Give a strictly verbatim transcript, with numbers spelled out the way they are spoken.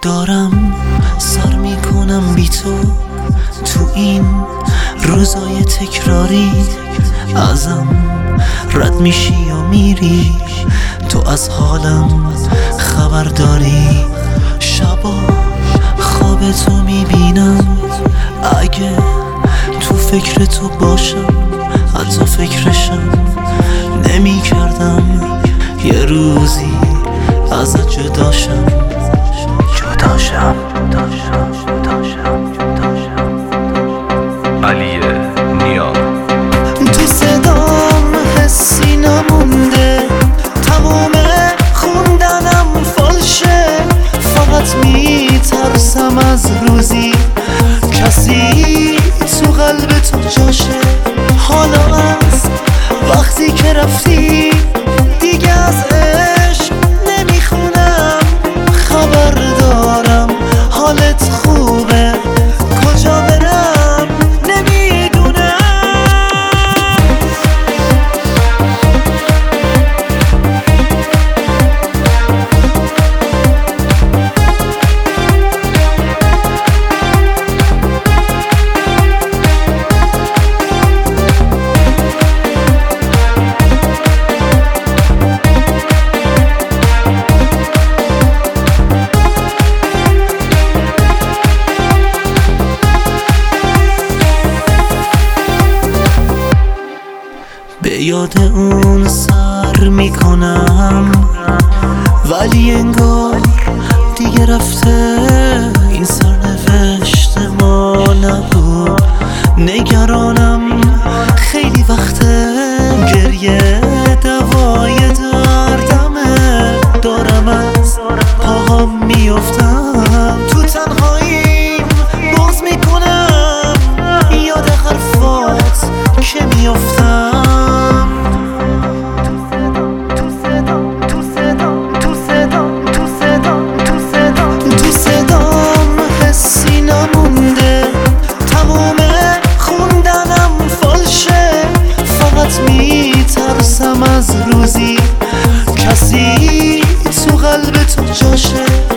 دارم سر میکنم بی تو تو این روزای تکراری، ازم رد میشی و میری، تو از حالم خبر داری. شبا خواب تو میبینم، اگه تو فکر تو باشم حتی فکرشم نمی کردم یه روزی ازت جداشم جداشم جداشم جداشم جداشم. علی نیا تو صدام حسی نمونده، تموم خوندنم فالشه، فقط میترسم از روزی کسی تو قلب تو جاشه. حالا از وقتی که رفتی دیگه از عشق نمیخونم، خبر دارم حالت خوبه، کجا برم نمیدونم. به یاد اون سر میکنم، ولی انگار دیگه رفته، این سرنوشت ما نبود. نگرانم خیلی وقته، گریه دوای دردمه، دارم از پاهام میافتم، تو تنهاییم باز میکنم یاد حرفات که میافتم. میترسم از روزی کسی تو قلب تو جاشه.